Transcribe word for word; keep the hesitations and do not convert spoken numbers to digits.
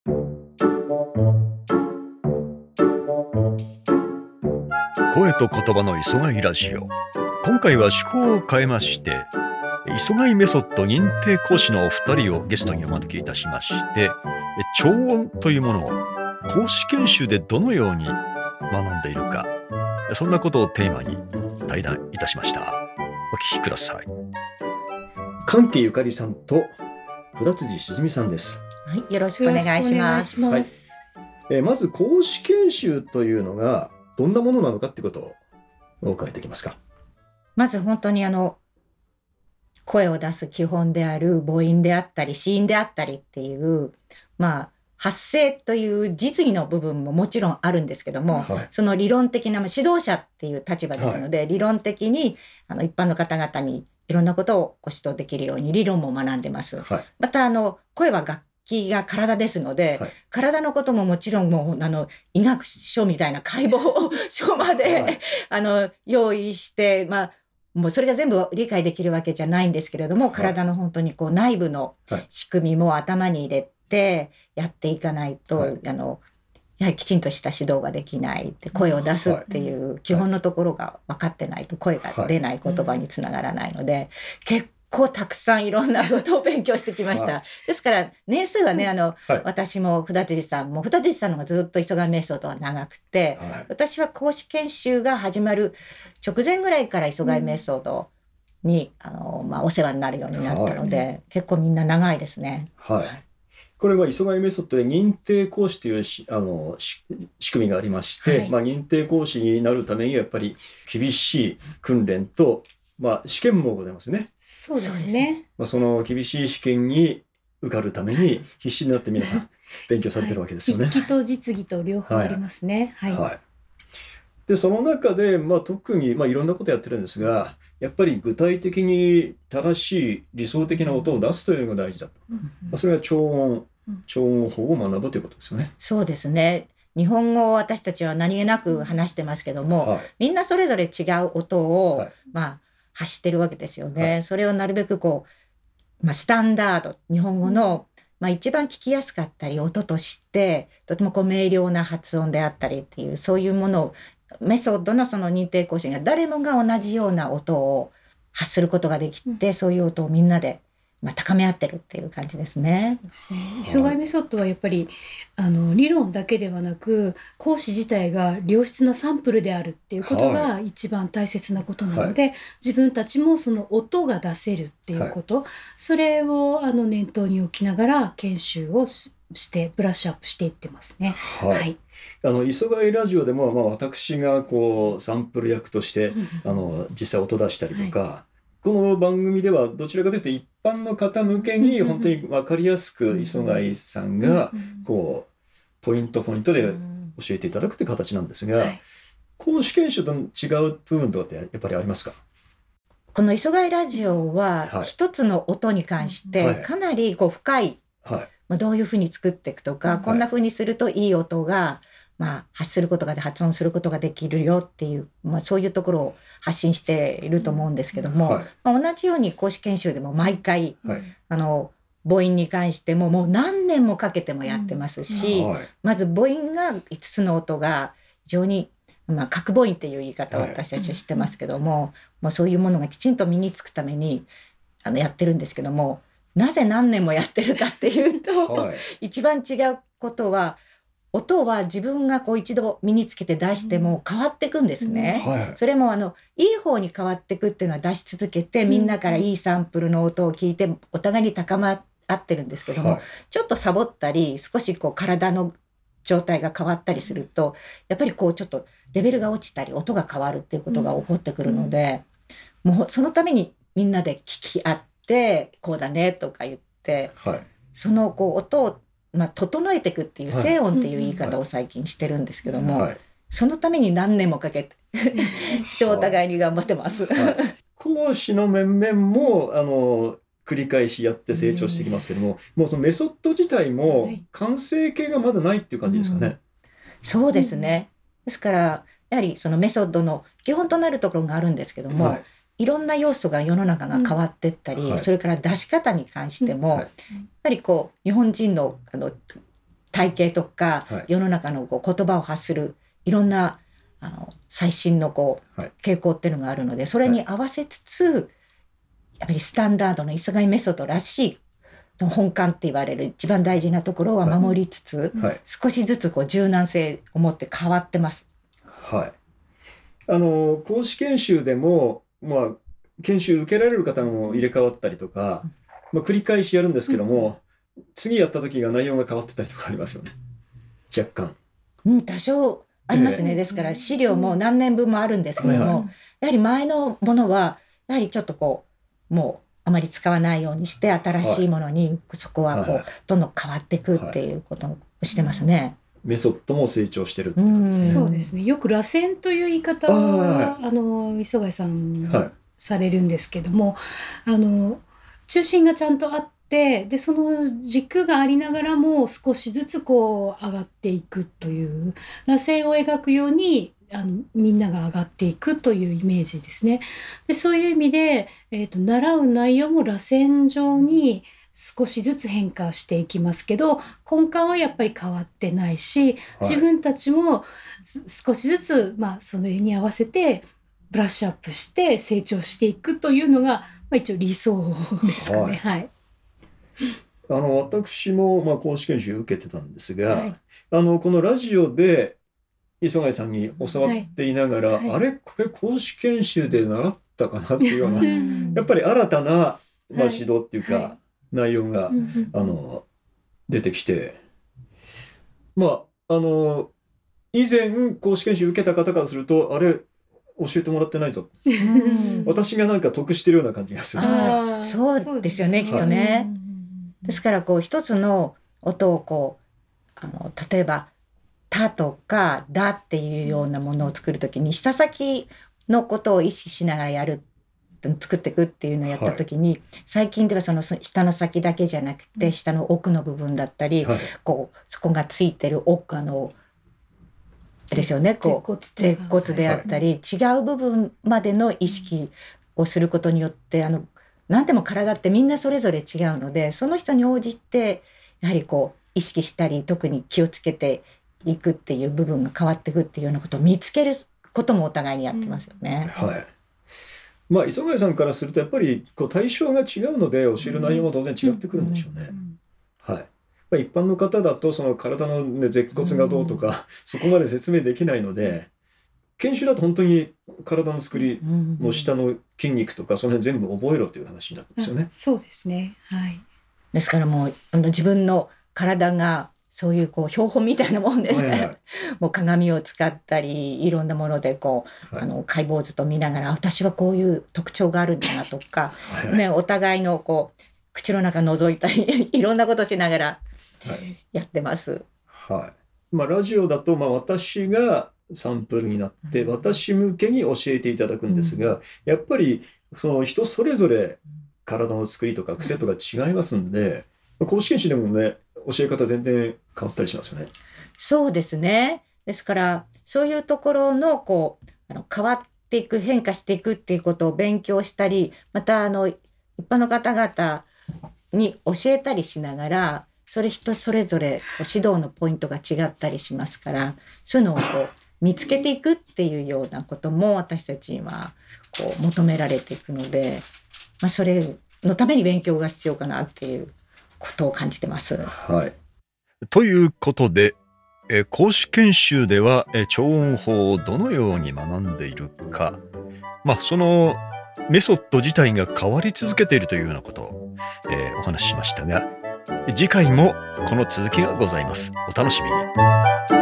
声と言葉の磯貝ラジオ。今回は趣向を変えまして、磯貝メソッド認定講師のお二人をゲストにお招きいたしまして、超音というものを講師研修でどのように学んでいるか、そんなことをテーマに対談いたしました。お聞きください。 関係ゆかりさんと札辻しずみさんです。 はい、よろしくお願いします。 はい、えー、まず講師研修というのがどんなものなのかってことをお伺いできますか。 まず本当にあの声を出す基本である母音であったり子音であったりっていうまあ発声という実技の部分ももちろんあるんですけども、はい、その理論的な指導者っていう立場ですので、はい、理論的にあの一般の方々にいろんなことをご指導できるように理論も学んでます。はい、またあの声は楽器が体ですので、はい、体のことももちろんもうあの医学書みたいな解剖書まで、はい、あの用意して、まあもうそれが全部理解できるわけじゃないんですけれども、はい、体の本当にこう内部の仕組みも頭に入れてやっていかないと、はい、あのやはりきちんとした指導ができないって声を出すっていう基本のところが分かってないと声が出ない言葉につながらないので、はい、結構たくさんいろんなことを勉強してきました。はい、ですから年数はねあの、はい、私も札辻さんも札辻さんの方がずっと磯貝メソッドは長くて、はい、私は講師研修が始まる直前ぐらいから磯貝メソッドに、うん、あのまあ、お世話になるようになったので、はい、結構みんな長いですね。 はい、これは磯貝メソッドで認定講師というしあのし仕組みがありまして、はい、まあ、認定講師になるためにやっぱり厳しい訓練と、まあ、試験もございますよね。 そうですね。 まあ、その厳しい試験に受かるために必死になって皆さん勉強されてるわけですよね。 筆記と実技と両方ありますね。はい。はいはい、 でその中で、まあ、特に、まあ、いろんなことやってるんですが、やっぱり具体的に正しい理想的な音を出すというのが大事だと。うんうん、まあ、それは超音超音法を学ぶということですよね。 そうですね。日本語を私たちは何気なく話してますけども、はい、みんなそれぞれ違う音を、はい、まあ、発してるわけですよね。はい、それをなるべくこう、まあ、スタンダード日本語の、うん、まあ、一番聞きやすかったり音としてとてもこう明瞭な発音であったりっていうそういうものをメソッドのその認定講師が誰もが同じような音を発することができて、うん、そういう音をみんなでまあ、高め合ってるっていう感じですね。 磯貝メソッドはやっぱりあの理論だけではなく講師自体が良質なサンプルであるっていうことが一番大切なことなので、はい、自分たちもその音が出せるっていうこと、はい、それをあの念頭に置きながら研修を し, してブラッシュアップしていってますね。はい、はい、 あの磯貝ラジオでも、まあ、私がこうサンプル役としてあの実際音出したりとか、はい、この番組ではどちらかというと一般の方向けに本当に分かりやすく磯貝さんがこうポイントポイントで教えていただくという形なんですが、講師研修と違う部分とかってやっぱりありますか？ この磯貝ラジオは一つの音に関してかなりこう深い、はい、まあ、どういうふうに作っていくとか、はい、こんなふうにするといい音がまあ、発することがで発音することができるよっていう、まあ、そういうところを発信していると思うんですけども、はい、まあ、同じように講師研修でも毎回、はい、あの母音に関してももう何年もかけてもやってますし、はい、まず母音がいつつの音が非常に、まあ、核母音っていう言い方を私たちは知ってますけども、はい、まあ、そういうものがきちんと身につくためにあのやってるんですけども、なぜ何年もやってるかっていうと、はい、一番違うことは音は自分がこう一度身につけて出しても変わっていくんですね。うん、はい、それもあのいい方に変わっていくっていうのは出し続けて、みんなからいいサンプルの音を聞いてお互いに高まってるんですけども、はい、ちょっとサボったり少しこう体の状態が変わったりするとやっぱりこうちょっとレベルが落ちたり音が変わるっていうことが起こってくるので、うん、もうそのためにみんなで聞き合ってこうだねとか言って、はい、そのこう音をまあ、整えていくっていう静音っていう言い方を最近してるんですけども、はい、そのために何年もかけてしてお互いに頑張ってます。はいはい、 講師の面々もあの繰り返しやって成長していきますけども、もうそのメソッド自体も完成形がまだないっていう感じですかね。うん、 そうですね。ですからやはりそのメソッドの基本となるところがあるんですけども、はい、いろんな要素が世の中が変わっていったり、うん、はい、それから出し方に関しても、うん、はい、やっぱりこう日本人の、あの体型とか、 はい、 世の中のこう言葉を発するいろんなあの最新のこう、はい、傾向っていうのがあるので、それに合わせつつ、はい、やっぱりスタンダードの磯貝メソッドらしい本幹って言われる一番大事なところは守りつつ、はい、少しずつこう柔軟性を持って変わってます。 はい、あの講師研修でも、まあ、研修受けられる方も入れ替わったりとか、まあ、繰り返しやるんですけども、うん、次やった時が内容が変わってたりとかありますよね、若干。 うん、多少ありますね。ですから資料も何年分もあるんですけども、はいはい、やはり前のものはやはりちょっとこうもうあまり使わないようにして新しいものにそこはこう、はい、どんどん変わっていくっていうことをしてますね。はい、 メソッドも成長してるってことですね。 そうですね。よく螺旋という言い方はあ、あの磯貝さん、はい、されるんですけども、あの中心がちゃんとあって、でその軸がありながらも少しずつこう上がっていくという螺旋を描くようにあのみんなが上がっていくというイメージですね。でそういう意味で、えーと、習う内容も螺旋状に少しずつ変化していきますけど、根幹はやっぱり変わってないし、自分たちも少しずつ、まあ、それに合わせてブラッシュアップして成長していくというのが、まあ、一応理想ですかね。はいはい、 あの私も、まあ、講師研修受けてたんですが、はい、あのこのラジオで磯貝さんに教わっていながら、はいはい、あれこれ講師研修で習ったかなっていうようなやっぱり新たな、まあ、指導っていうか、はいはい、内容が、あの出てきて、まああの以前講師研修受けた方からするとあれ教えてもらってないぞ私がなんか得してるような感じがするんですよ。 あ、そうですよね、きっとね。ですからこう一つの音をこうあの例えばたとかだっていうようなものを作るときに下先のことを意識しながらやる作っていくっていうのをやったときに、はい、最近ではその下の先だけじゃなくて下の奥の部分だったり、はい、こうそこがついてる奥あのですよね、こう舌骨であったり、はい、違う部分までの意識をすることによってあの何でも体ってみんなそれぞれ違うので、その人に応じてやはりこう意識したり特に気をつけていくっていう部分が変わっていくっていうようなことを見つけることもお互いにやってますよね。 うん、はい。まあ磯貝さんからするとやっぱりこう対象が違うので教える内容も当然違ってくるんでしょうね。うんうんうん、はい。まあ、一般の方だとその体の、ね、舌骨がどうとか、うん、そこまで説明できないので、研修だと本当に体の作りの下の筋肉とかその辺全部覚えろという話になるんですよね。 そうですね。はい。 ですからもう自分の体がそういうこう標本みたいなもんですね。はいはい、もう鏡を使ったりいろんなものでこう、はい、あの解剖図と見ながら私はこういう特徴があるんだなとか、はいはい、ね、お互いのこう口の中覗いたりいろんなことしながらやってます。 はいはい、まあ、ラジオだとまあ私がサンプルになって私向けに教えていただくんですが、うん、やっぱりその人それぞれ体の作りとか癖とか違いますんで、講師研修でもね教え方全然変わったりしますよね。 そうですね。ですからそういうところのこうあの変わっていく変化していくっていうことを勉強したり、またあの一般の方々に教えたりしながら、それ人それぞれ指導のポイントが違ったりしますから、そういうのをこう見つけていくっていうようなことも私たちにはこう求められていくので、まあ、それのために勉強が必要かなっていうことを感じてます。 はい、 ということで、え講師研修ではえ超音法をどのように学んでいるか、まあ、そのメソッド自体が変わり続けているというようなことを、えー、お話ししましたが、次回もこの続きがございます。お楽しみに。